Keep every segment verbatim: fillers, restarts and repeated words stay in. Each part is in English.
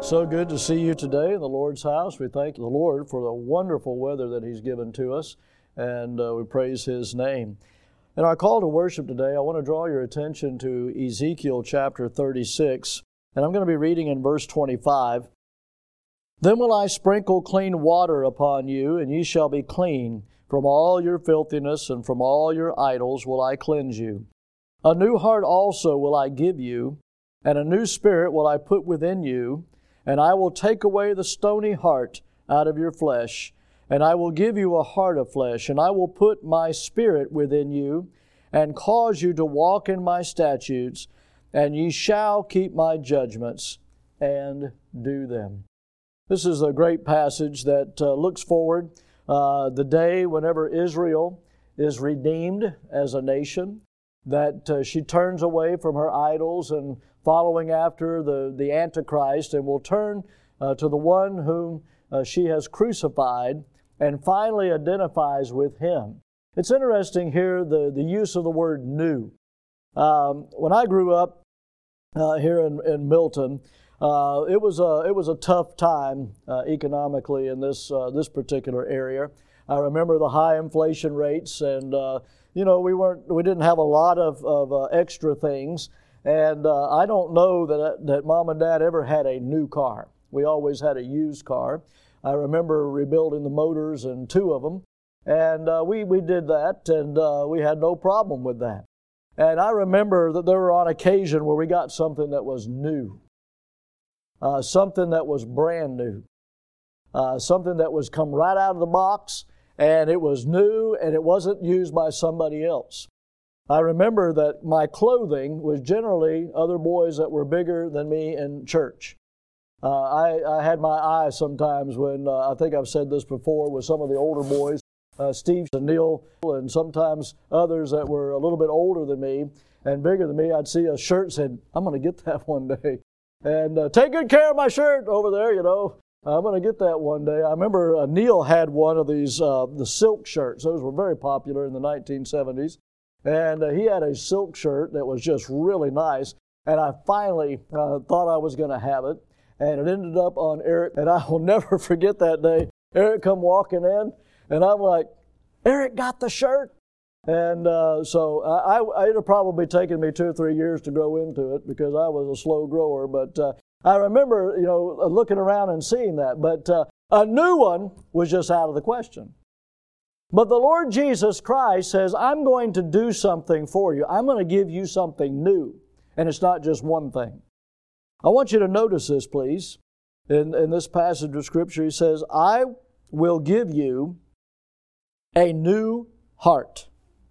So good to see you today in the Lord's house. We thank the Lord for the wonderful weather that He's given to us, and uh, we praise His name. In our call to worship today, I want to draw your attention to Ezekiel chapter thirty-six, and I'm going to be reading in verse twenty-five. Then will I sprinkle clean water upon you, and ye shall be clean. From all your filthiness and from all your idols will I cleanse you. A new heart also will I give you, and a new spirit will I put within you, and I will take away the stony heart out of your flesh, and I will give you a heart of flesh, and I will put my spirit within you, and cause you to walk in my statutes, and ye shall keep my judgments and do them. This is a great passage that uh, looks forward uh, the day whenever Israel is redeemed as a nation, that uh, she turns away from her idols and following after the, the Antichrist, and will turn uh, to the one whom uh, she has crucified and finally identifies with Him. It's interesting here, the, the use of the word new. Um, when I grew up uh, here in, in Milton, uh, it was a it was a tough time uh, economically in this uh, this particular area. I remember the high inflation rates, and uh, you know we weren't we didn't have a lot of of uh, extra things. And uh, I don't know that that Mom and Dad ever had a new car. We always had a used car. I remember rebuilding the motors in two of them, and uh, we we did that, and uh, we had no problem with that. And I remember that there were on occasion where we got something that was new, uh, something that was brand new, uh, something that was come right out of the box, and it was new, and it wasn't used by somebody else. I remember that my clothing was generally other boys that were bigger than me in church. Uh, I, I had my eye sometimes when, uh, I think I've said this before, with some of the older boys, uh, Steve and Neil, and sometimes others that were a little bit older than me and bigger than me. I'd see a shirt and said, I'm going to get that one day. And uh, take good care of my shirt over there, you know. I'm going to get that one day. I remember uh, Neil had one of these, uh, the silk shirts. Those were very popular in the nineteen seventies. And uh, he had a silk shirt that was just really nice. And I finally uh, thought I was going to have it. And it ended up on Eric. And I will never forget that day. Eric come walking in. And I'm like, Eric got the shirt. And uh, so I, I, it had probably taken me two or three years to grow into it because I was a slow grower. But uh, I remember, you know, looking around and seeing that. But uh, a new one was just out of the question. But the Lord Jesus Christ says, I'm going to do something for you. I'm going to give you something new. And it's not just one thing. I want you to notice this, please. In, in this passage of Scripture, He says, I will give you a new heart.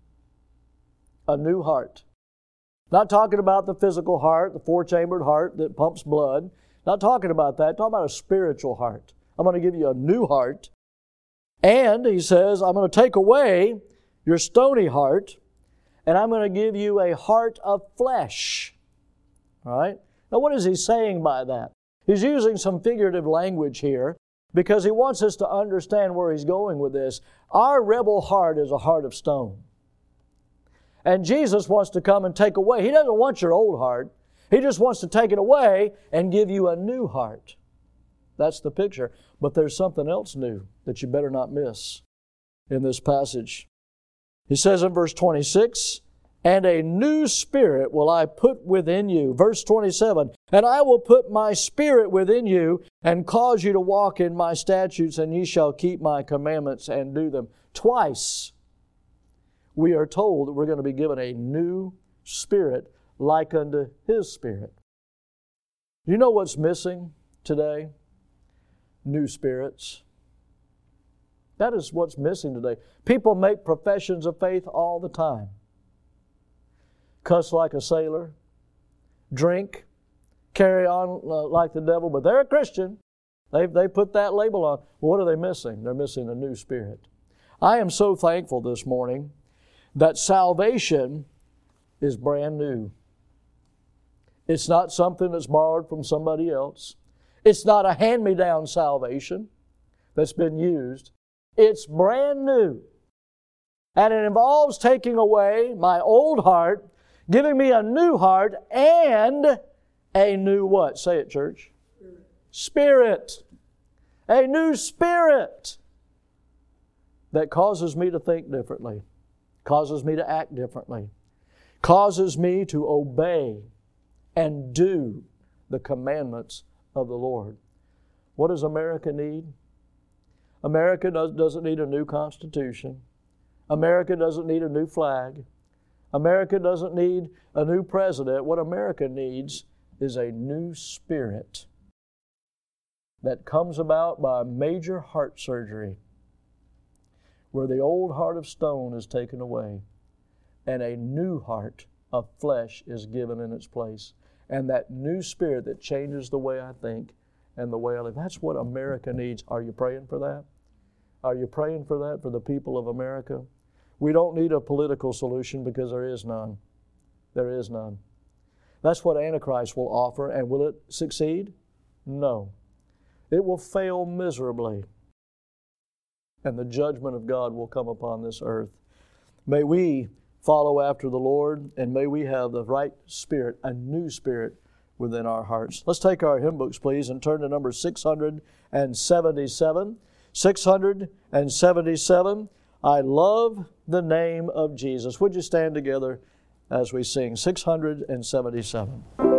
A new heart. Not talking about the physical heart, the four-chambered heart that pumps blood. Not talking about that. Talking about a spiritual heart. I'm going to give you a new heart. And He says, I'm going to take away your stony heart, and I'm going to give you a heart of flesh. All right? Now, what is He saying by that? He's using some figurative language here because He wants us to understand where He's going with this. Our rebel heart is a heart of stone. And Jesus wants to come and take away. He doesn't want your old heart. He just wants to take it away and give you a new heart. That's the picture. But there's something else new that you better not miss in this passage. He says in verse twenty-six, and a new spirit will I put within you. Verse twenty-seven, and I will put my spirit within you and cause you to walk in my statutes, and ye shall keep my commandments and do them. Twice we are told that we're going to be given a new spirit like unto His Spirit. Do you know what's missing today? New spirits. That is what's missing today. People make professions of faith all the time. Cuss like a sailor, drink, carry on uh, like the devil, but they're a Christian. They've, they put that label on. What are they missing? They're missing a new spirit. I am so thankful this morning that salvation is brand new. It's not something that's borrowed from somebody else. It's not a hand-me-down salvation that's been used. It's brand new. And it involves taking away my old heart, giving me a new heart, and a new what? Say it, church. spirit. A new spirit that causes me to think differently, causes me to act differently, causes me to obey and do the commandments of the Lord. What does America need? America does, doesn't need a new constitution. America doesn't need a new flag. America doesn't need a new president. What America needs is a new spirit that comes about by major heart surgery, where the old heart of stone is taken away and a new heart of flesh is given in its place. And that new spirit that changes the way I think and the way I live. That's what America needs. Are you praying for that? Are you praying for that for the people of America? We don't need a political solution because there is none. There is none. That's what Antichrist will offer, and will it succeed? No. It will fail miserably, and the judgment of God will come upon this earth. May we follow after the Lord, and may we have the right spirit, a new spirit within our hearts. Let's take our hymn books, please, and turn to number six hundred seventy-seven. six hundred seventy-seven, I love the name of Jesus. Would you stand together as we sing six hundred seventy-seven?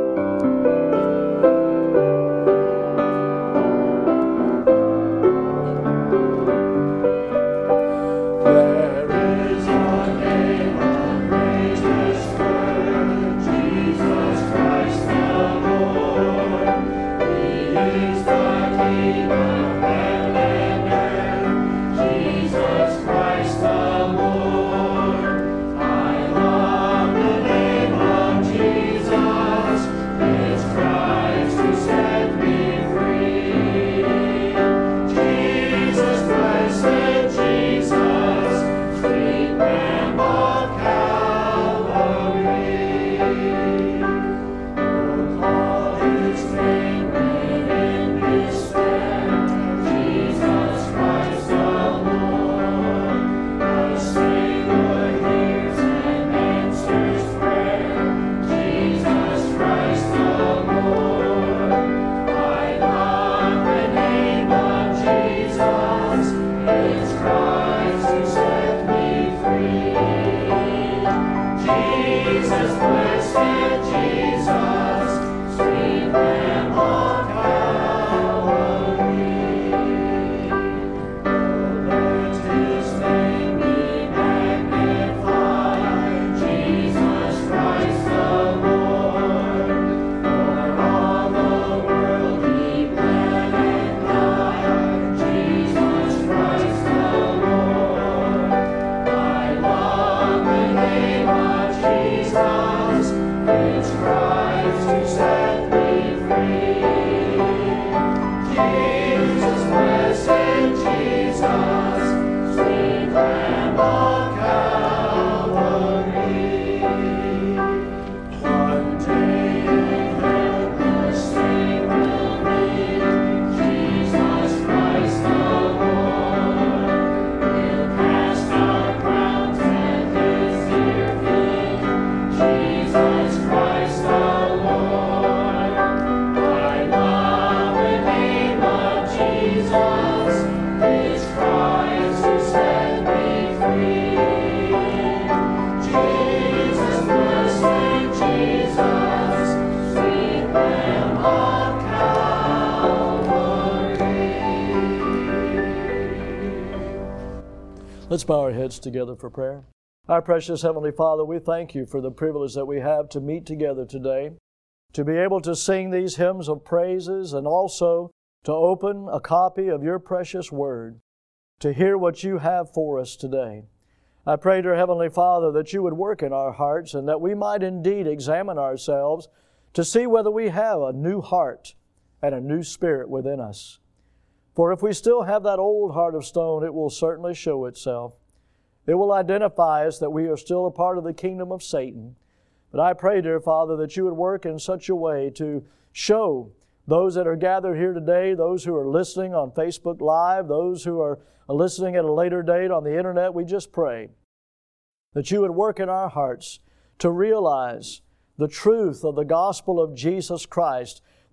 Let's bow our heads together for prayer. Our precious Heavenly Father, we thank You for the privilege that we have to meet together today, to be able to sing these hymns of praises, and also to open a copy of Your precious Word, to hear what You have for us today. I pray, dear Heavenly Father, that You would work in our hearts and that we might indeed examine ourselves to see whether we have a new heart and a new spirit within us. For if we still have that old heart of stone, it will certainly show itself. It will identify us that we are still a part of the kingdom of Satan. But I pray, dear Father, that You would work in such a way to show those that are gathered here today, those who are listening on Facebook Live, those who are listening at a later date on the internet, we just pray that You would work in our hearts to realize the truth of the gospel of Jesus Christ,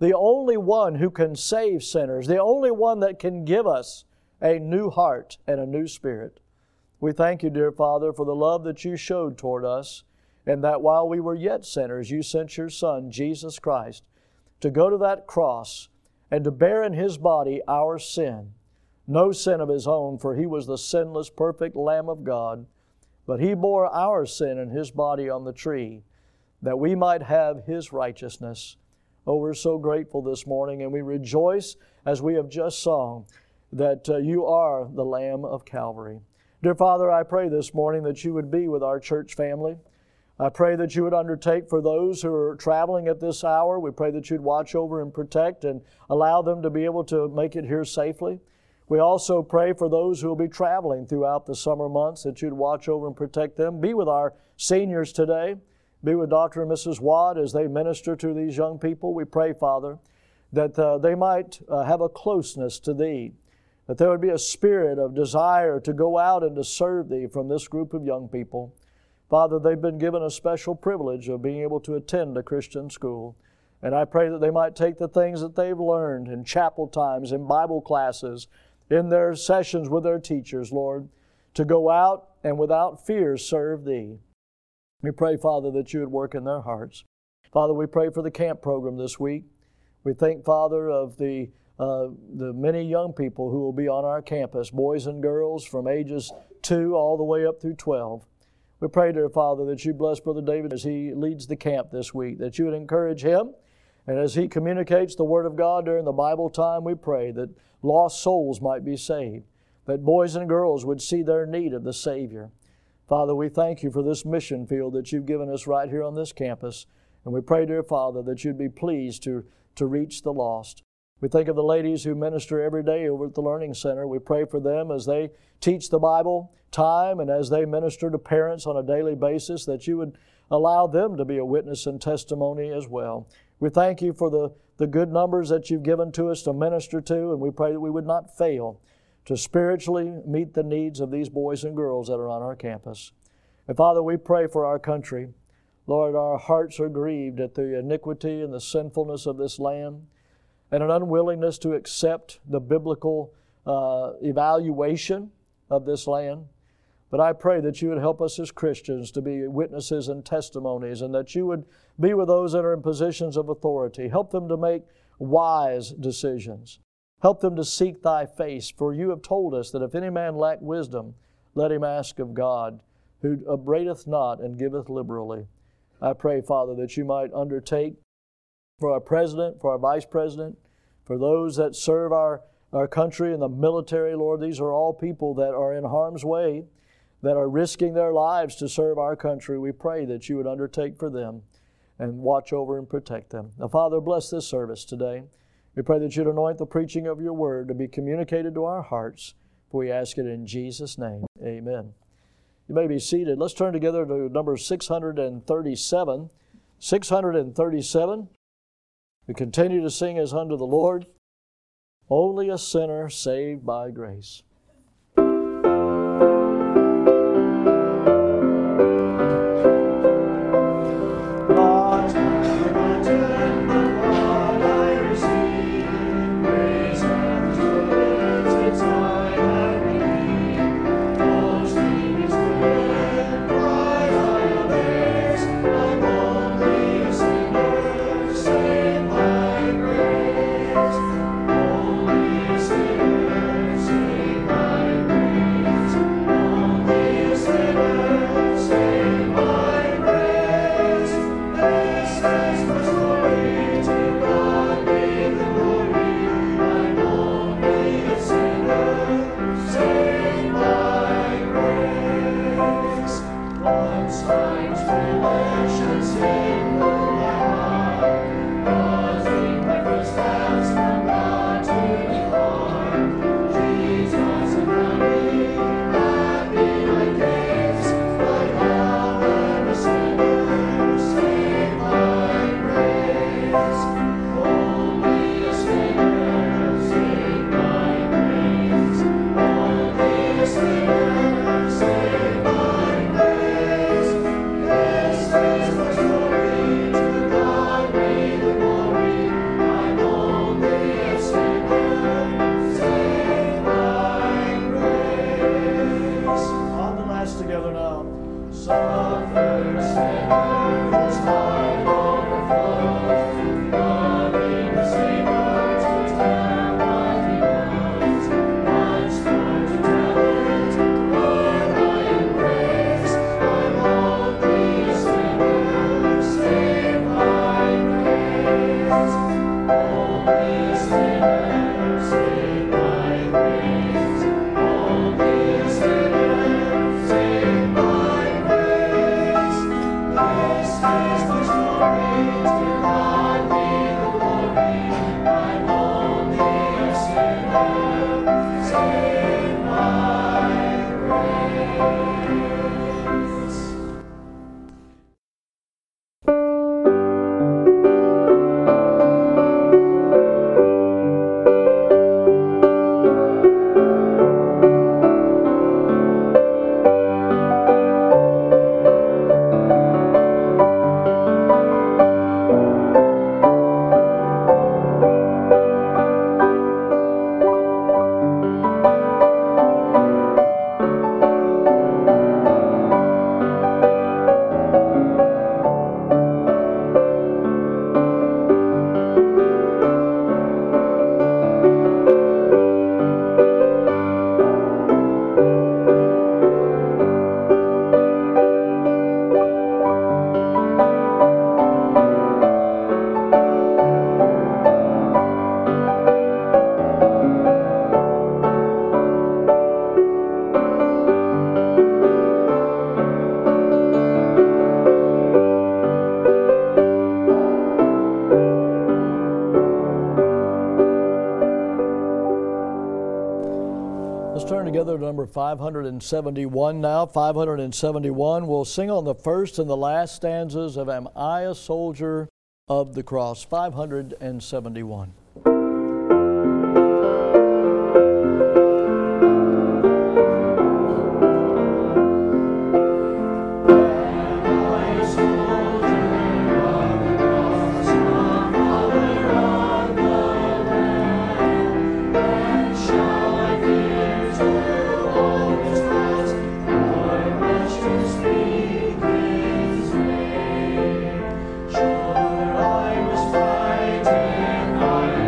the only one who can save sinners, the only one that can give us a new heart and a new spirit. We thank you, dear Father, for the love that you showed toward us, and that while we were yet sinners, you sent your Son, Jesus Christ, to go to that cross and to bear in His body our sin. No sin of His own, for He was the sinless, perfect Lamb of God, but He bore our sin in His body on the tree, that we might have His righteousness. Oh, we're so grateful this morning, and we rejoice as we have just sung that uh, you are the Lamb of Calvary. Dear Father, I pray this morning that you would be with our church family. I pray that you would undertake for those who are traveling at this hour. We pray that you'd watch over and protect and allow them to be able to make it here safely. We also pray for those who will be traveling throughout the summer months, that you'd watch over and protect them. Be with our seniors today. Be with Doctor and Missus Watt as they minister to these young people. We pray, Father, that uh, they might uh, have a closeness to Thee, that there would be a spirit of desire to go out and to serve Thee from this group of young people. Father, they've been given a special privilege of being able to attend a Christian school. And I pray that they might take the things that they've learned in chapel times, in Bible classes, in their sessions with their teachers, Lord, to go out and without fear serve Thee. We pray, Father, that you would work in their hearts. Father, we pray for the camp program this week. We think, Father, of the uh, the many young people who will be on our campus, boys and girls from ages two all the way up through twelve. We pray, dear Father, that you bless Brother David as he leads the camp this week, that you would encourage him. And as he communicates the Word of God during the Bible time, we pray that lost souls might be saved, that boys and girls would see their need of the Savior. Father, we thank you for this mission field that you've given us right here on this campus. And we pray, dear Father, that you'd be pleased to, to reach the lost. We think of the ladies who minister every day over at the Learning Center. We pray for them as they teach the Bible time and as they minister to parents on a daily basis, that you would allow them to be a witness and testimony as well. We thank you for the, the good numbers that you've given to us to minister to, and we pray that we would not fail to spiritually meet the needs of these boys and girls that are on our campus. And Father, we pray for our country. Lord, our hearts are grieved at the iniquity and the sinfulness of this land, and an unwillingness to accept the biblical uh, evaluation of this land. But I pray that you would help us as Christians to be witnesses and testimonies, and that you would be with those that are in positions of authority. Help them to make wise decisions. Help them to seek thy face, for you have told us that if any man lack wisdom, let him ask of God, who upbraideth not and giveth liberally. I pray, Father, that you might undertake for our president, for our vice president, for those that serve our, our country in the military, Lord. These are all people that are in harm's way, that are risking their lives to serve our country. We pray that you would undertake for them and watch over and protect them. Now, Father, bless this service today. We pray that you'd anoint the preaching of your word to be communicated to our hearts. For we ask it in Jesus' name. Amen. You may be seated. Let's turn together to number six hundred thirty-seven. six hundred thirty-seven. We continue to sing as unto the Lord, only a sinner saved by grace. Yes. Together to number five hundred seventy-one now. five hundred seventy-one, we'll sing on the first and the last stanzas of Am I a Soldier of the Cross? five hundred seventy-one. Sure, I was fighting.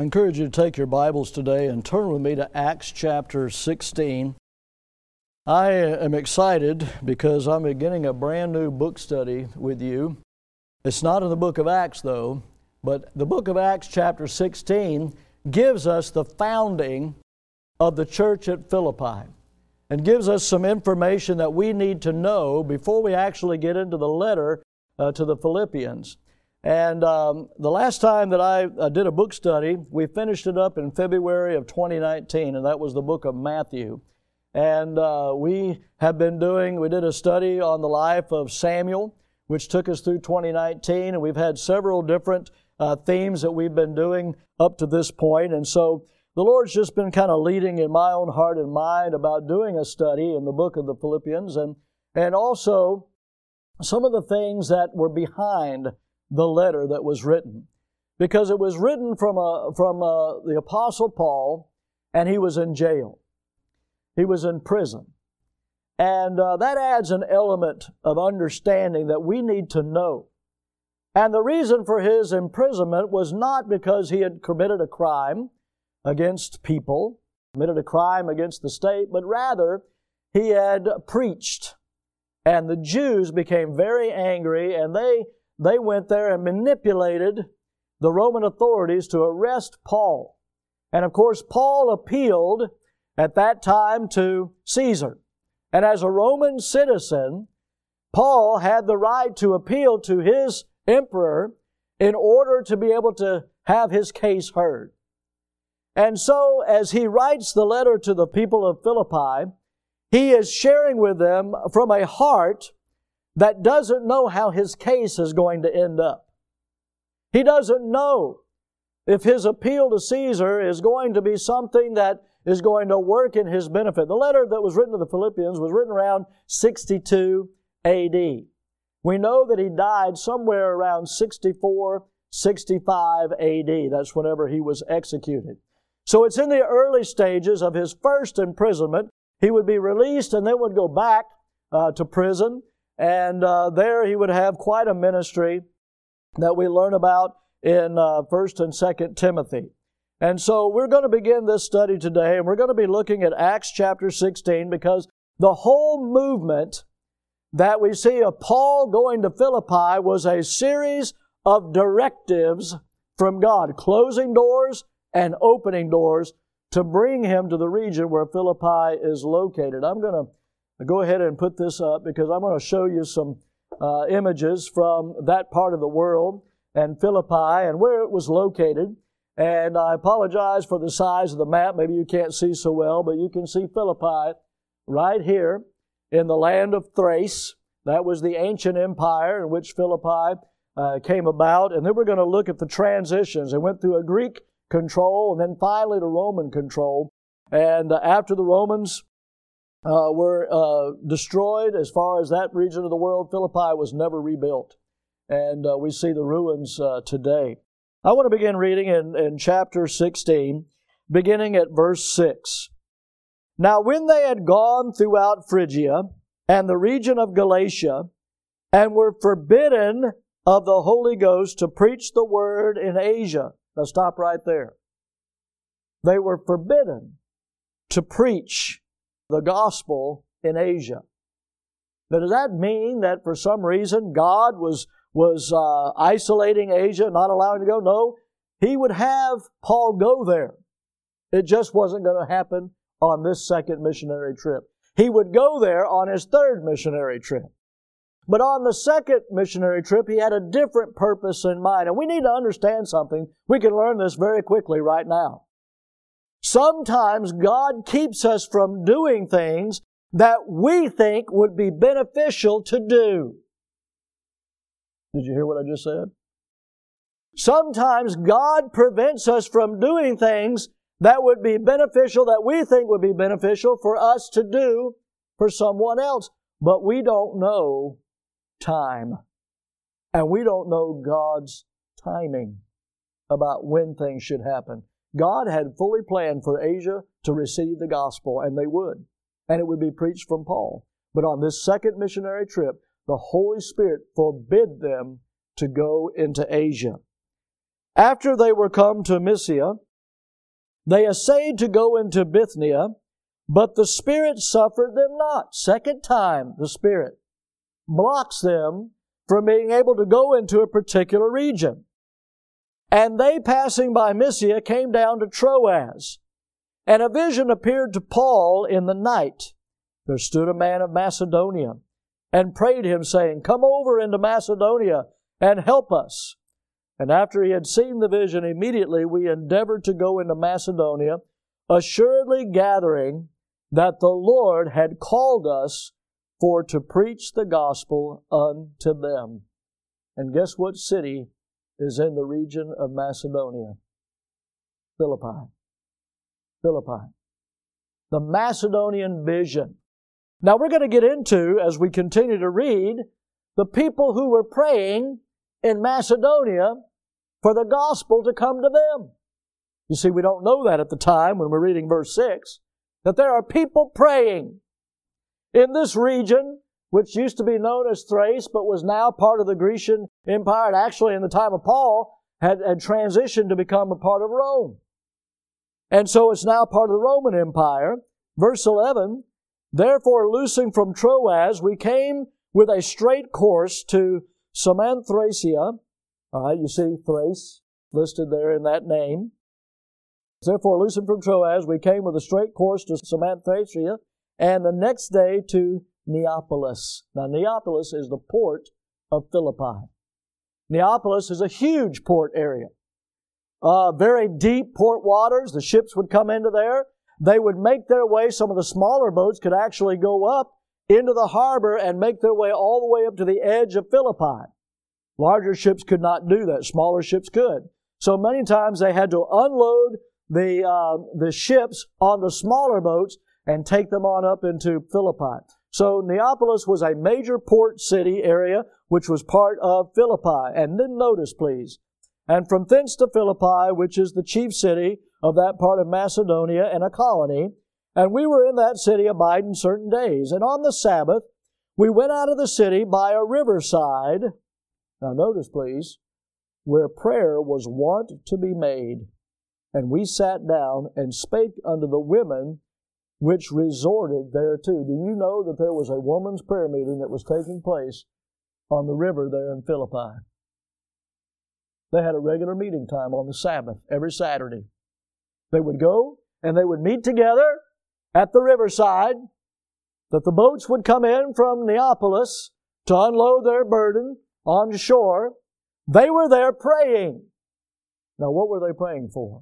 encourage you to take your Bibles today and turn with me to Acts chapter sixteen. I am excited because I'm beginning a brand new book study with you. It's not in the book of Acts though, but the book of Acts chapter sixteen gives us the founding of the church at Philippi and gives us some information that we need to know before we actually get into the letter uh, to the Philippians. And um, the last time that I uh, did a book study, we finished it up in February of twenty nineteen, and that was the book of Matthew. And uh, we have been doing, we did a study on the life of Samuel, which took us through twenty nineteen, and we've had several different uh, themes that we've been doing up to this point. And so the Lord's just been kind of leading in my own heart and mind about doing a study in the book of the Philippians, and, and also some of the things that were behind the letter that was written, because it was written from a, from a, the Apostle Paul, and he was in jail. He was in prison. And uh, that adds an element of understanding that we need to know. And the reason for his imprisonment was not because he had committed a crime against people, committed a crime against the state, but rather he had preached. And the Jews became very angry, and they They went there and manipulated the Roman authorities to arrest Paul. And of course, Paul appealed at that time to Caesar. And as a Roman citizen, Paul had the right to appeal to his emperor in order to be able to have his case heard. And so, as he writes the letter to the people of Philippi, he is sharing with them from a heart that doesn't know how his case is going to end up. He doesn't know if his appeal to Caesar is going to be something that is going to work in his benefit. The letter that was written to the Philippians was written around sixty-two A D. We know that he died somewhere around sixty-four, sixty-five A D. That's whenever he was executed. So it's in the early stages of his first imprisonment. He would be released and then would go back uh, to prison. And uh, there he would have quite a ministry that we learn about in uh, First and Second Timothy. And so we're going to begin this study today, and we're going to be looking at Acts chapter sixteen, because the whole movement that we see of Paul going to Philippi was a series of directives from God, closing doors and opening doors to bring him to the region where Philippi is located. I'm going to go ahead and put this up because I'm going to show you some uh, images from that part of the world and Philippi and where it was located. And I apologize for the size of the map. Maybe you can't see so well, but you can see Philippi right here in the land of Thrace. That was the ancient empire in which Philippi uh, came about. And then we're going to look at the transitions. It went through a Greek control and then finally to Roman control. And uh, after the Romans Uh, were uh, destroyed as far as that region of the world, Philippi was never rebuilt. And uh, we see the ruins uh, today. I want to begin reading in, in chapter sixteen, beginning at verse six. Now when they had gone throughout Phrygia and the region of Galatia, and were forbidden of the Holy Ghost to preach the word in Asia. Now stop right there. They were forbidden to preach the gospel in Asia. Now, does that mean that for some reason God was, was uh, isolating Asia, not allowing to go? No, He would have Paul go there. It just wasn't going to happen on this second missionary trip. He would go there on his third missionary trip. But on the second missionary trip, he had a different purpose in mind. And we need to understand something. We can learn this very quickly right now. Sometimes God keeps us from doing things that we think would be beneficial to do. Did you hear what I just said? Sometimes God prevents us from doing things that would be beneficial, that we think would be beneficial for us to do for someone else. But we don't know time. And we don't know God's timing about when things should happen. God had fully planned for Asia to receive the gospel, and they would. And it would be preached from Paul. But on this second missionary trip, the Holy Spirit forbid them to go into Asia. After they were come to Mysia, they essayed to go into Bithynia, but the Spirit suffered them not. Second time, the Spirit blocks them from being able to go into a particular region. And they, passing by Mysia, came down to Troas. And a vision appeared to Paul in the night. There stood a man of Macedonia, and prayed him, saying, Come over into Macedonia, and help us. And after he had seen the vision, immediately we endeavored to go into Macedonia, assuredly gathering that the Lord had called us for to preach the gospel unto them. And guess what city is in the region of Macedonia? Philippi. Philippi. The Macedonian vision. Now we're going to get into, as we continue to read, the people who were praying in Macedonia for the gospel to come to them. You see, we don't know that at the time when we're reading verse six, that there are people praying in this region, which used to be known as Thrace, but was now part of the Grecian Empire, and actually in the time of Paul had, had transitioned to become a part of Rome. And so it's now part of the Roman Empire. Verse eleven, Therefore, loosing from Troas, we came with a straight course to Samothracia. All right, you see Thrace listed there in that name. Therefore, loosing from Troas, we came with a straight course to Samothracia, and the next day to Neapolis. Now, Neapolis is the port of Philippi. Neapolis is a huge port area. Uh, very deep port waters. The ships would come into there. They would make their way. Some of the smaller boats could actually go up into the harbor and make their way all the way up to the edge of Philippi. Larger ships could not do that. Smaller ships could. So many times they had to unload the uh, the ships onto smaller boats and take them on up into Philippi. So Neapolis was a major port city area which was part of Philippi. And then notice, please, and from thence to Philippi, which is the chief city of that part of Macedonia and a colony, and we were in that city abiding certain days. And on the Sabbath, we went out of the city by a riverside. Now notice, please, where prayer was wont to be made. And we sat down and spake unto the women which resorted thereto. Do you know that there was a woman's prayer meeting that was taking place on the river there in Philippi? They had a regular meeting time on the Sabbath every Saturday. They would go and they would meet together at the riverside, that the boats would come in from Neapolis to unload their burden on shore. They were there praying. Now, what were they praying for?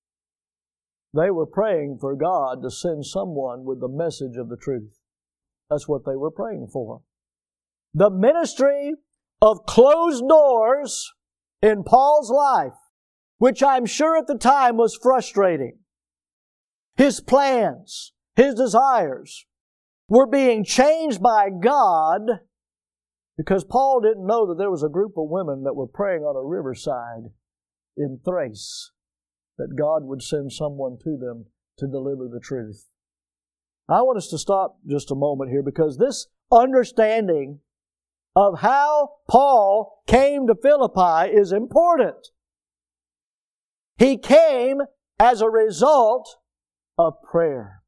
They were praying for God to send someone with the message of the truth. That's what they were praying for. The ministry of closed doors in Paul's life, which I'm sure at the time was frustrating. His plans, his desires were being changed by God because Paul didn't know that there was a group of women that were praying on a riverside in Thrace, that God would send someone to them to deliver the truth. I want us to stop just a moment here because this understanding of how Paul came to Philippi is important. He came as a result of prayer.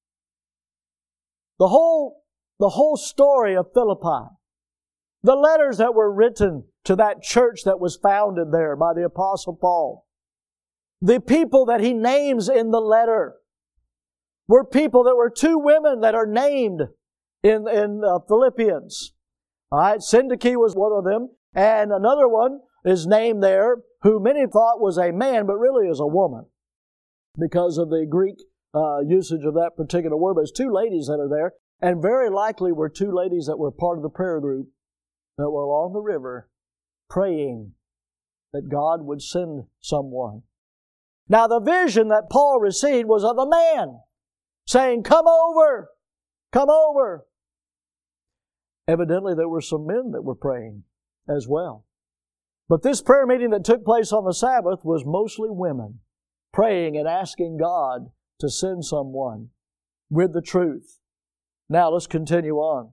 The whole, the whole story of Philippi, the letters that were written to that church that was founded there by the Apostle Paul, the people that he names in the letter were people that were two women that are named in, in uh, Philippians. All right, Syntyche was one of them, and another one is named there who many thought was a man, but really is a woman because of the Greek uh, usage of that particular word. But it's two ladies that are there, and very likely were two ladies that were part of the prayer group that were along the river praying that God would send someone. Now, the vision that Paul received was of a man saying, "Come over, come over." Evidently, there were some men that were praying as well. But this prayer meeting that took place on the Sabbath was mostly women praying and asking God to send someone with the truth. Now, let's continue on.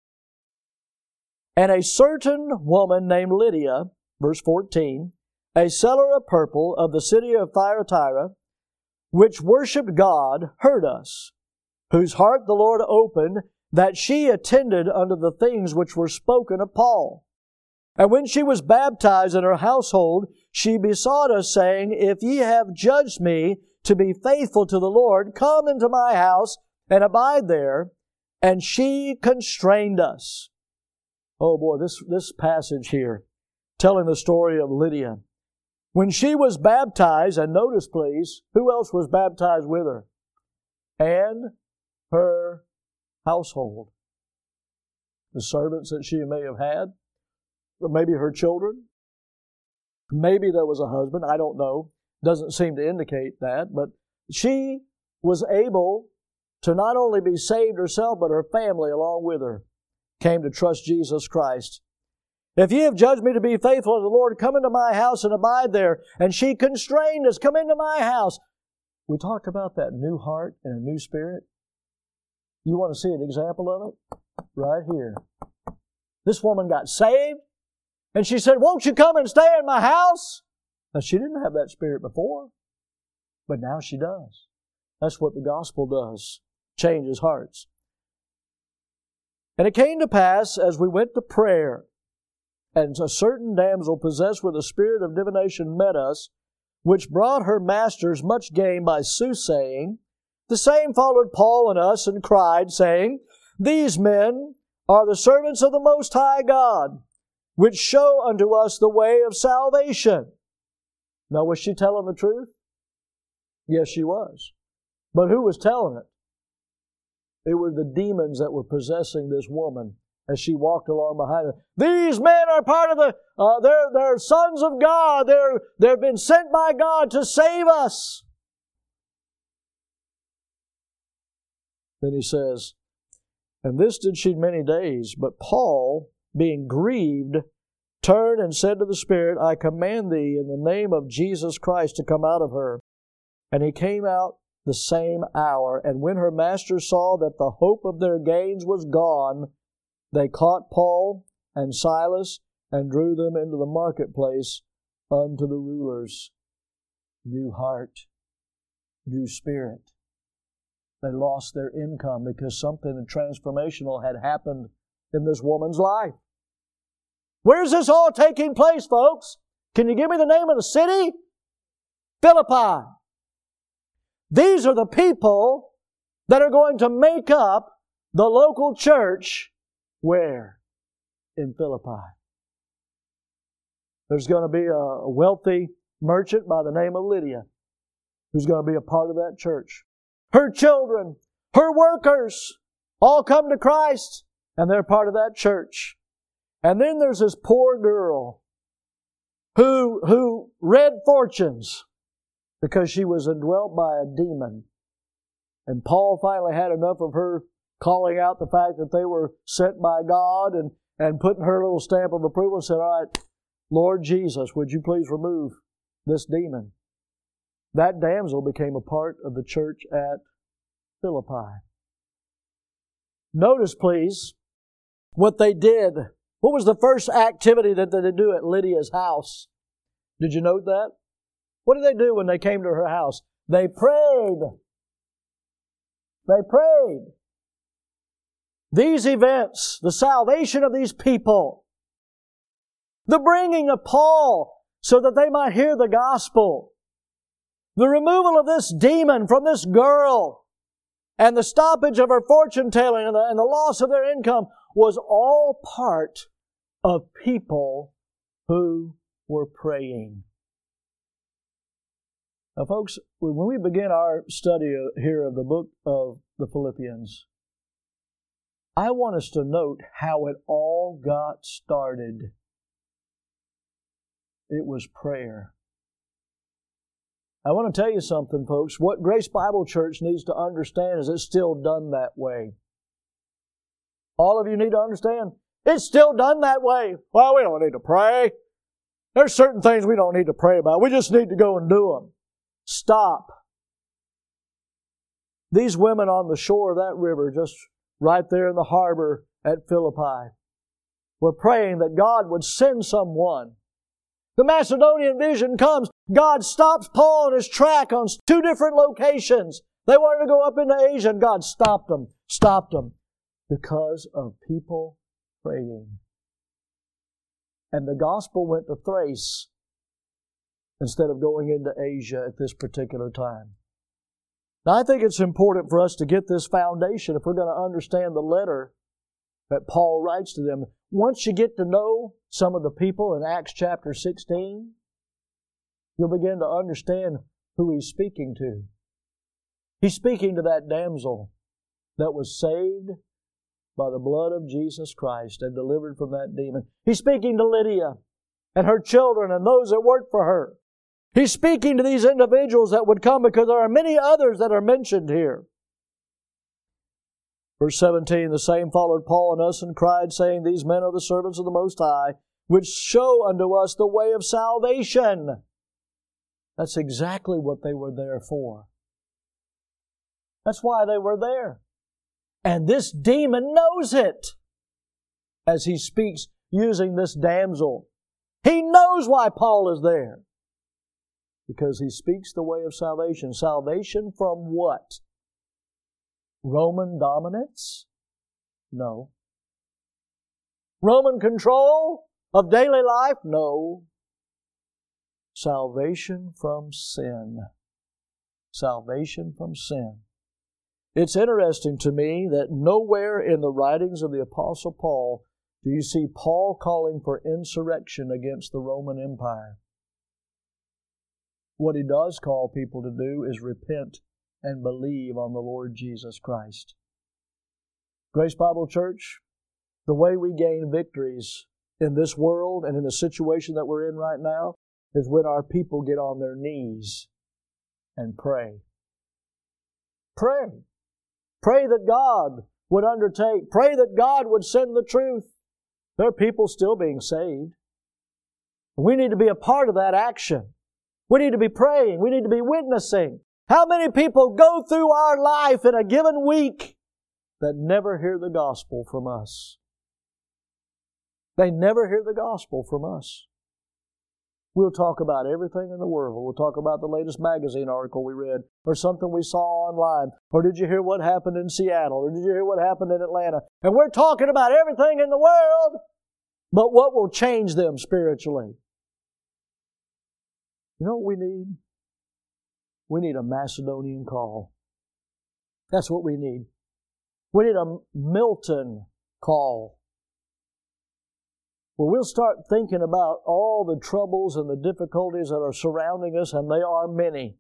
And a certain woman named Lydia, verse fourteen, a seller of purple of the city of Thyatira, which worshipped God, heard us, whose heart the Lord opened, that she attended unto the things which were spoken of Paul. And when she was baptized in her household, she besought us, saying, If ye have judged me to be faithful to the Lord, come into my house and abide there. And she constrained us. Oh boy, this, this passage here, telling the story of Lydia. When she was baptized, and notice please, who else was baptized with her? And her household. The servants that she may have had, or maybe her children. Maybe there was a husband, I don't know. Doesn't seem to indicate that, but she was able to not only be saved herself, but her family along with her came to trust Jesus Christ. If ye have judged me to be faithful to the Lord, come into my house and abide there. And she constrained us, come into my house. We talked about that new heart and a new spirit. You want to see an example of it? Right here. This woman got saved, and she said, won't you come and stay in my house? Now, she didn't have that spirit before, but now she does. That's what the gospel does. Changes hearts. And it came to pass, as we went to prayer, and a certain damsel possessed with a spirit of divination met us, which brought her masters much gain by soothsaying. The same followed Paul and us, and cried, saying, These men are the servants of the Most High God, which show unto us the way of salvation. Now, was she telling the truth? Yes, she was. But who was telling it? It were the demons that were possessing this woman as she walked along behind her. These men are part of the, uh, they're, they're sons of God. They're, they've been sent by God to save us. Then he says, And this did she many days, but Paul, being grieved, turned and said to the Spirit, I command thee in the name of Jesus Christ to come out of her. And he came out the same hour. And when her masters saw that the hope of their gains was gone, they caught Paul and Silas and drew them into the marketplace unto the rulers. New heart, new spirit. They lost their income because something transformational had happened in this woman's life. Where's this all taking place, folks? Can you give me the name of the city? Philippi. These are the people that are going to make up the local church. Where? In Philippi. There's going to be a wealthy merchant by the name of Lydia who's going to be a part of that church. Her children, her workers, all come to Christ, and they're part of that church. And then there's this poor girl who, who read fortunes because she was indwelt by a demon. And Paul finally had enough of her calling out the fact that they were sent by God and, and putting her little stamp of approval and said, all right, Lord Jesus, would you please remove this demon? That damsel became a part of the church at Philippi. Notice, please, what they did. What was the first activity that they do at Lydia's house? Did you note that? What did they do when they came to her house? They prayed. They prayed. These events, the salvation of these people, the bringing of Paul so that they might hear the gospel, the removal of this demon from this girl, and the stoppage of her fortune telling and the, and the loss of their income was all part of people who were praying. Now, folks, when we begin our study here of the book of the Philippians, I want us to note how it all got started. It was prayer. I want to tell you something, folks. What Grace Bible Church needs to understand is it's still done that way. All of you need to understand, it's still done that way. Well, we don't need to pray. There's certain things we don't need to pray about. We just need to go and do them. Stop. These women on the shore of that river, just right there in the harbor at Philippi, were praying that God would send someone The Macedonian vision comes. God stops Paul in his track on two different locations. They wanted to go up into Asia, and God stopped them, stopped them, because of people praying. And the gospel went to Thrace instead of going into Asia at this particular time. Now, I think it's important for us to get this foundation if we're going to understand the letter that Paul writes to them. Once you get to know some of the people in Acts chapter sixteen, you'll begin to understand who he's speaking to. He's speaking to that damsel that was saved by the blood of Jesus Christ and delivered from that demon. He's speaking to Lydia and her children and those that work for her. He's speaking to these individuals that would come, because there are many others that are mentioned here. Verse seventeen, the same followed Paul and us and cried, saying, These men are the servants of the Most High, which show unto us the way of salvation. That's exactly what they were there for. That's why they were there. And this demon knows it as he speaks using this damsel. He knows why Paul is there. Because he speaks the way of salvation. Salvation from what? Roman dominance? No. Roman control of daily life? No. Salvation from sin. Salvation from sin. It's interesting to me that nowhere in the writings of the Apostle Paul do you see Paul calling for insurrection against the Roman Empire. What he does call people to do is repent and believe on the Lord Jesus Christ. Grace Bible Church, the way we gain victories in this world and in the situation that we're in right now is when our people get on their knees and pray. Pray. Pray that God would undertake. Pray that God would send the truth. There are people still being saved. We need to be a part of that action. We need to be praying. We need to be witnessing. How many people go through our life in a given week that never hear the gospel from us? They never hear the gospel from us. We'll talk about everything in the world. We'll talk about the latest magazine article we read, or something we saw online, or did you hear what happened in Seattle, or did you hear what happened in Atlanta? And we're talking about everything in the world, but what will change them spiritually? You know what we need? We need a Macedonian call. That's what we need. We need a Milton call. Well, we'll start thinking about all the troubles and the difficulties that are surrounding us, and they are many.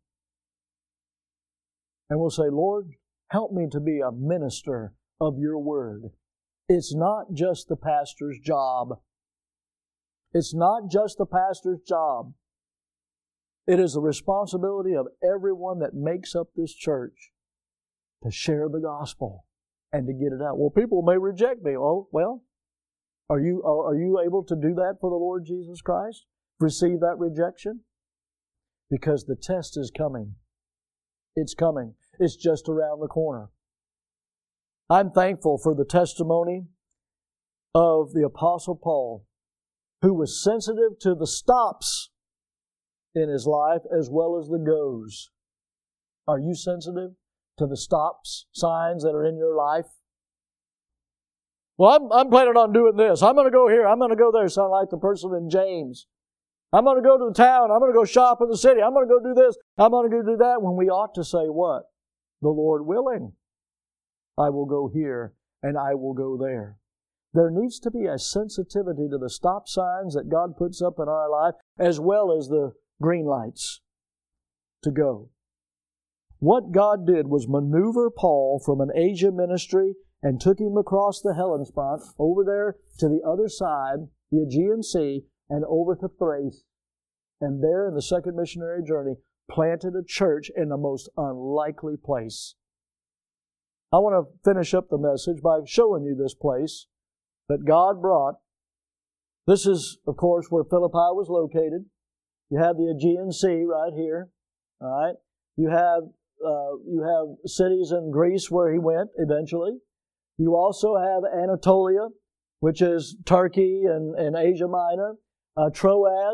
And we'll say, Lord, help me to be a minister of your word. It's not just the pastor's job. It's not just the pastor's job. It is the responsibility of everyone that makes up this church to share the gospel and to get it out. Well, people may reject me. Oh, well, are you, are you able to do that for the Lord Jesus Christ? Receive that rejection? Because the test is coming. It's coming. It's just around the corner. I'm thankful for the testimony of the Apostle Paul, who was sensitive to the stops in his life as well as the goes. Are you sensitive to the stops, signs that are in your life? Well, I'm, I'm planning on doing this. I'm going to go here. I'm going to go there. Sound like the person in James. I'm going to go to the town. I'm going to go shop in the city. I'm going to go do this. I'm going to go do that. When we ought to say what? The Lord willing. I will go here and I will go there. There needs to be a sensitivity to the stop signs that God puts up in our life as well as the green lights to go. What God did was maneuver Paul from an Asia ministry and took him across the Hellespont over there to the other side, the Aegean Sea, and over to Thrace. And there in the second missionary journey, planted a church in the most unlikely place. I want to finish up the message by showing you this place that God brought. This is, of course, where Philippi was located. You have the Aegean Sea right here. All right. You have uh, you have cities in Greece where he went eventually. You also have Anatolia, which is Turkey and, and Asia Minor, uh, Troas,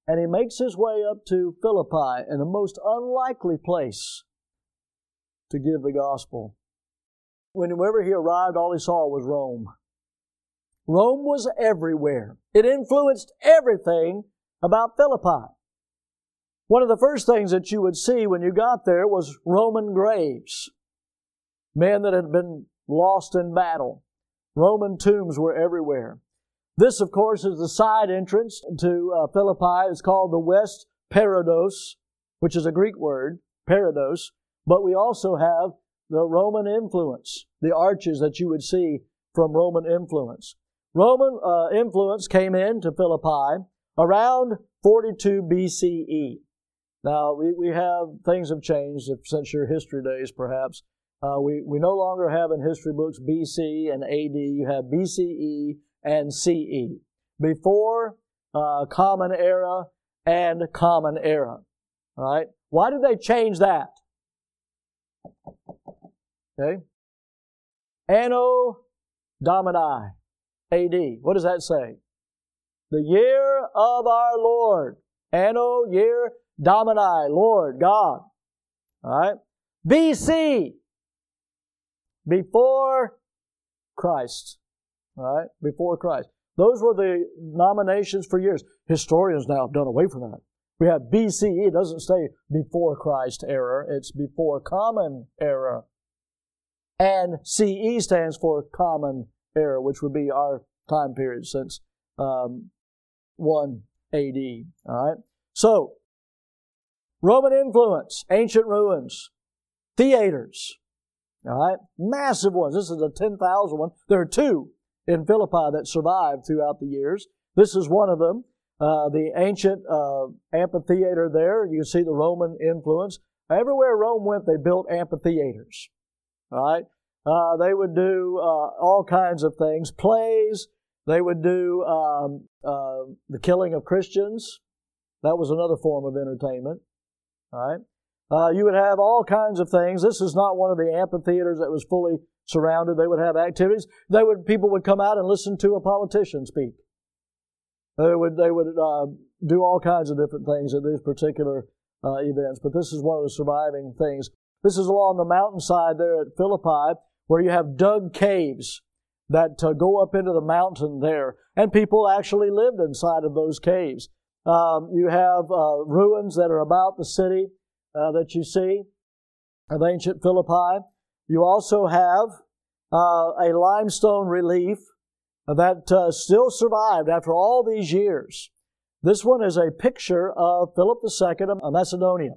and he makes his way up to Philippi, in the most unlikely place to give the gospel. Whenever he arrived, all he saw was Rome. Rome was everywhere. It influenced everything about Philippi. One of the first things that you would see when you got there was Roman graves. Men that had been lost in battle. Roman tombs were everywhere. This, of course, is the side entrance to uh, Philippi. It's called the West Parados, which is a Greek word, parados. But we also have the Roman influence, the arches that you would see from Roman influence. Roman uh, influence came into Philippi around forty-two B C E. Now, we, we have, things have changed since your history days, perhaps. Uh, we, we no longer have in history books B C and A D. You have B C E and C E. Before uh, Common Era and Common Era. All right? Why did they change that? Okay? Anno Domini, A D. What does that say? The year of our Lord. Anno, year, Domini, Lord, God. All right? B C, before Christ. All right? Before Christ. Those were the nominations for years. Historians now have done away from that. We have B C E. It doesn't say before Christ era. It's before Common Era. And C E stands for Common Era, which would be our time period since um, one A D. All right? So, Roman influence, ancient ruins, theaters. All right? Massive ones. This is a ten thousand one. There are two in Philippi that survived throughout the years. This is one of them. Uh, the ancient uh, amphitheater there. You can see the Roman influence. Everywhere Rome went, they built amphitheaters. All right? Uh, they would do uh, all kinds of things. Plays. They would do um, uh, the killing of Christians. That was another form of entertainment. All right? Uh, you would have all kinds of things. This is not one of the amphitheaters that was fully surrounded. They would have activities. They would people would come out and listen to a politician speak. They would they would uh, do all kinds of different things at these particular uh, events. But this is one of the surviving things. This is along the mountainside there at Philippi, where you have dug caves that uh, go up into the mountain there, and people actually lived inside of those caves. Um, you have uh, ruins that are about the city uh, that you see of ancient Philippi. You also have uh, a limestone relief that uh, still survived after all these years. This one is a picture of Philip the Second of Macedonia.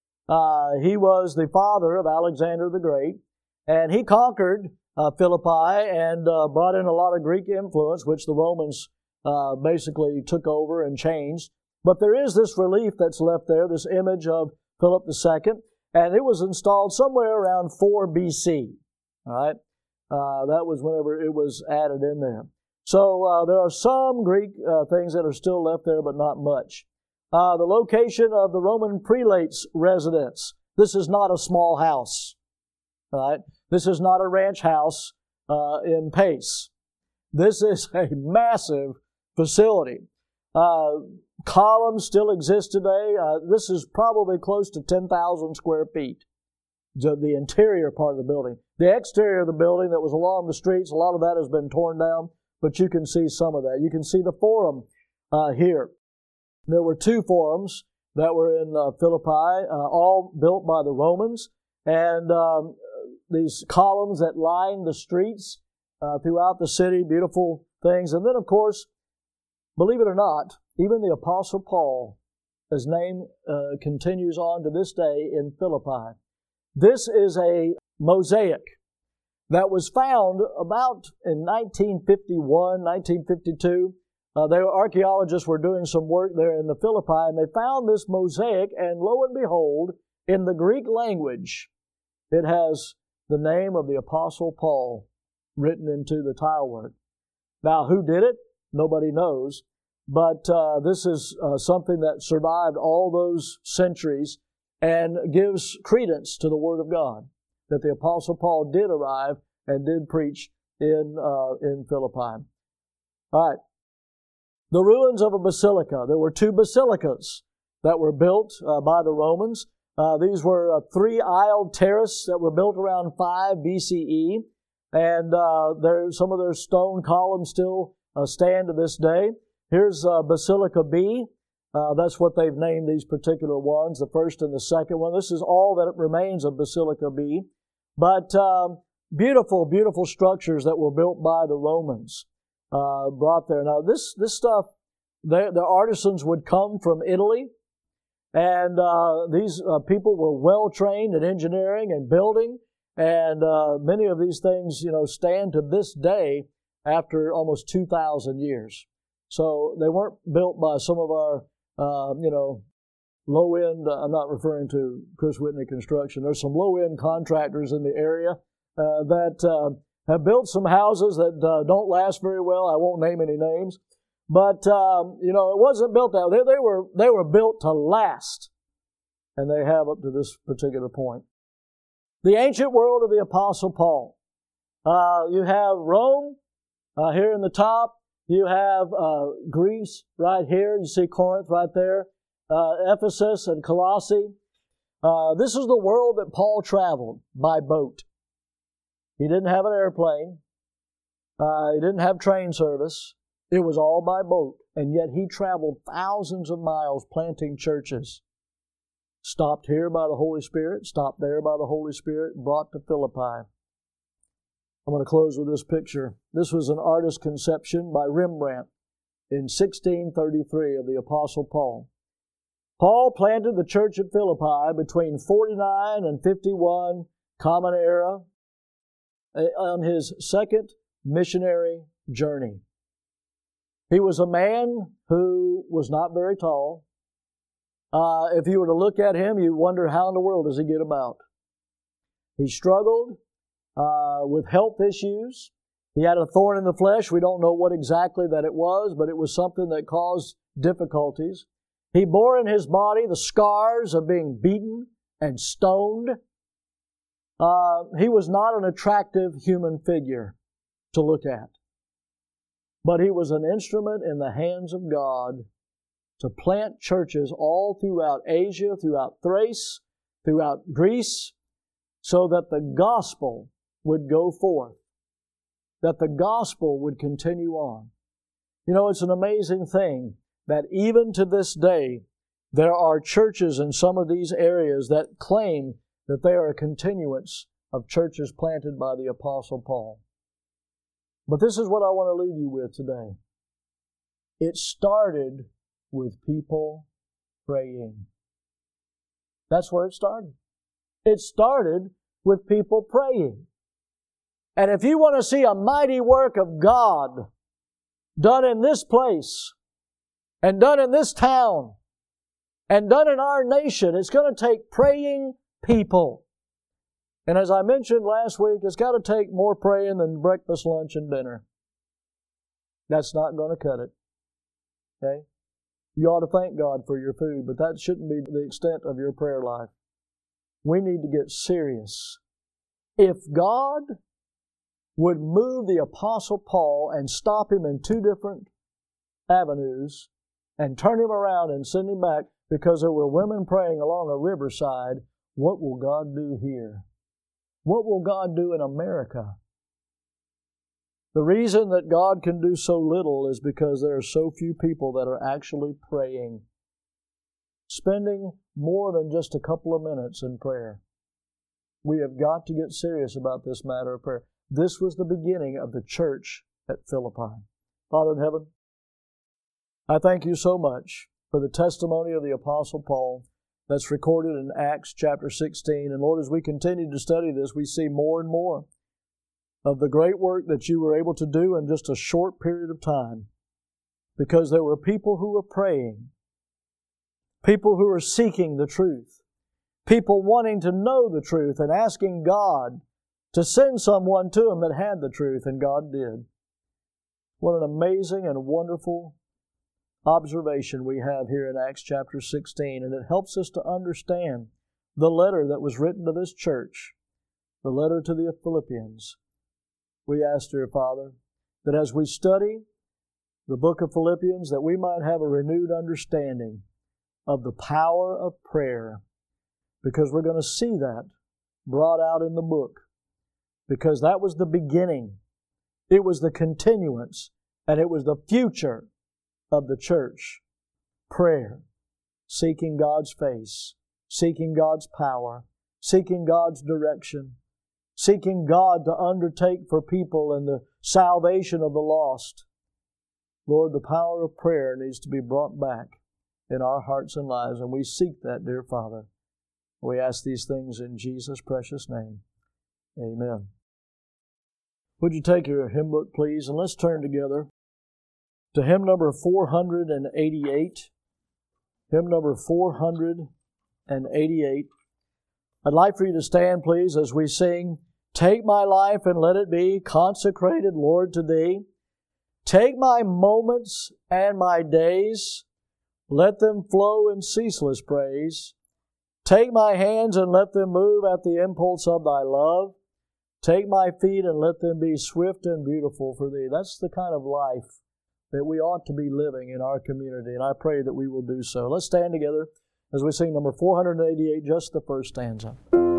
Uh, he was the father of Alexander the Great, and he conquered uh, Philippi and uh, brought in a lot of Greek influence, which the Romans uh, basically took over and changed. But there is this relief that's left there, this image of Philip the Second, and it was installed somewhere around four B C. All right? Uh, that was whenever it was added in there. So uh, there are some Greek uh, things that are still left there, but not much. Uh, the location of the Roman prelate's residence. This is not a small house. All right? This is not a ranch house uh, in Pace. This is a massive facility. Uh, columns still exist today. Uh, this is probably close to ten thousand square feet. The, the interior part of the building. The exterior of the building that was along the streets, a lot of that has been torn down, but you can see some of that. You can see the forum uh, here. There were two forums that were in uh, Philippi, uh, all built by the Romans, and um, these columns that line the streets uh, throughout the city, beautiful things. And then, of course, believe it or not, even the Apostle Paul, his name uh, continues on to this day in Philippi. This is a mosaic that was found about in nineteen fifty-one, nineteen fifty-two. Uh, their archaeologists were doing some work there in the Philippi, and they found this mosaic, and lo and behold, in the Greek language, it has the name of the Apostle Paul written into the tile work. Now, who did it? Nobody knows. But uh, this is uh, something that survived all those centuries and gives credence to the Word of God, that the Apostle Paul did arrive and did preach in uh, in Philippi. All right. The ruins of a basilica. There were two basilicas that were built uh, by the Romans. Uh, these were uh, three-aisled terraces that were built around five B C E, and uh, there, some of their stone columns still uh, stand to this day. Here's uh, Basilica B. Uh, that's what they've named these particular ones, the first and the second one. This is all that remains of Basilica B. But um, beautiful, beautiful structures that were built by the Romans uh, brought there. Now, this this stuff, they, the artisans would come from Italy, and uh, these uh, people were well trained in engineering and building, and uh, many of these things, you know, stand to this day after almost two thousand years. So they weren't built by some of our, uh, you know, low-end, uh, I'm not referring to Chris Whitney Construction. There's some low-end contractors in the area uh, that uh, have built some houses that uh, don't last very well. I won't name any names. But, um, you know, it wasn't built that way. They, they were, they were built to last. And they have up to this particular point. The ancient world of the Apostle Paul. Uh, you have Rome uh, here in the top. You have uh, Greece right here. You see Corinth right there. Uh, Ephesus and Colossae. Uh, this is the world that Paul traveled by boat. He didn't have an airplane. Uh, he didn't have train service. It was all by boat. And yet he traveled thousands of miles planting churches. Stopped here by the Holy Spirit, stopped there by the Holy Spirit, brought to Philippi. I'm going to close with this picture. This was an artist's conception by Rembrandt in sixteen thirty-three of the Apostle Paul. Paul planted the church at Philippi between forty-nine and fifty-one Common Era on his second missionary journey. He was a man who was not very tall. Uh, if you were to look at him, you wonder how in the world does he get about. He struggled uh, with health issues. He had a thorn in the flesh. We don't know what exactly that it was, but it was something that caused difficulties. He bore in his body the scars of being beaten and stoned. Uh, he was not an attractive human figure to look at. But he was an instrument in the hands of God to plant churches all throughout Asia, throughout Thrace, throughout Greece, so that the gospel would go forth, that the gospel would continue on. You know, it's an amazing thing that even to this day, there are churches in some of these areas that claim that they are a continuance of churches planted by the Apostle Paul. But this is what I want to leave you with today. It started with people praying. That's where it started. It started with people praying. And if you want to see a mighty work of God done in this place, and done in this town, and done in our nation, it's going to take praying people. And as I mentioned last week, it's got to take more praying than breakfast, lunch, and dinner. That's not going to cut it. Okay? You ought to thank God for your food, but that shouldn't be the extent of your prayer life. We need to get serious. If God would move the Apostle Paul and stop him in two different avenues and turn him around and send him back because there were women praying along a riverside, what will God do here? What will God do in America? The reason that God can do so little is because there are so few people that are actually praying, spending more than just a couple of minutes in prayer. We have got to get serious about this matter of prayer. This was the beginning of the church at Philippi. Father in heaven, I thank you so much for the testimony of the Apostle Paul that's recorded in Acts chapter sixteen. And Lord, as we continue to study this, we see more and more of the great work that you were able to do in just a short period of time, because there were people who were praying, people who were seeking the truth, people wanting to know the truth and asking God to send someone to them that had the truth, and God did. What an amazing and wonderful observation we have here in Acts chapter sixteen, and it helps us to understand the letter that was written to this church, the letter to the Philippians. We ask, dear Father, that as we study the book of Philippians, that we might have a renewed understanding of the power of prayer, because we're going to see that brought out in the book, because that was the beginning. It was the continuance, and it was the future of the church. Prayer, seeking God's face, seeking God's power, seeking God's direction, seeking God to undertake for people in the salvation of the lost. Lord, the power of prayer needs to be brought back in our hearts and lives, and we seek that, dear Father. We ask these things in Jesus' precious name. Amen. Would you take your hymn book, please, and let's turn together to hymn number four hundred eighty-eight. Hymn number four hundred eighty-eight. I'd like for you to stand, please, as we sing, "Take my life and let it be consecrated, Lord, to Thee. Take my moments and my days, let them flow in ceaseless praise. Take my hands and let them move at the impulse of Thy love. Take my feet and let them be swift and beautiful for Thee." That's the kind of life that we ought to be living in our community, and I pray that we will do so. Let's stand together as we sing number four hundred eighty-eight, just the first stanza.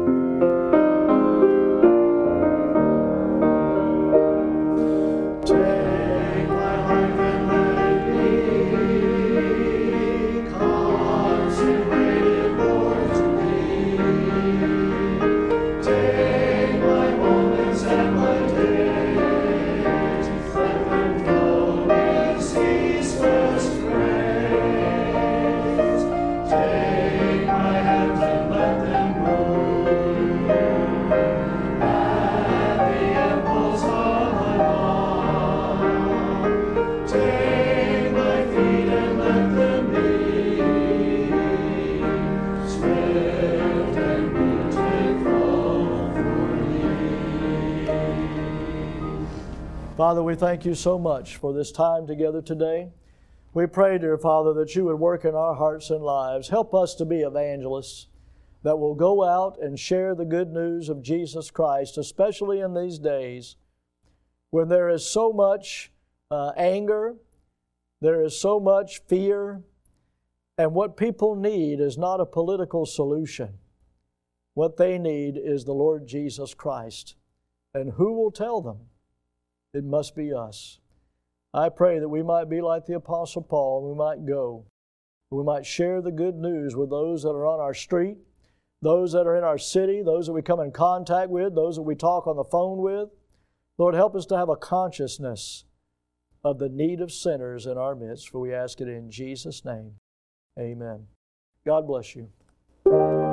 Father, we thank You so much for this time together today. We pray, dear Father, that You would work in our hearts and lives. Help us to be evangelists that will go out and share the good news of Jesus Christ, especially in these days when there is so much uh, anger, there is so much fear, and what people need is not a political solution. What they need is the Lord Jesus Christ. And who will tell them? It must be us. I pray that we might be like the Apostle Paul, and we might go. We might share the good news with those that are on our street, those that are in our city, those that we come in contact with, those that we talk on the phone with. Lord, help us to have a consciousness of the need of sinners in our midst, for we ask it in Jesus' name. Amen. God bless you.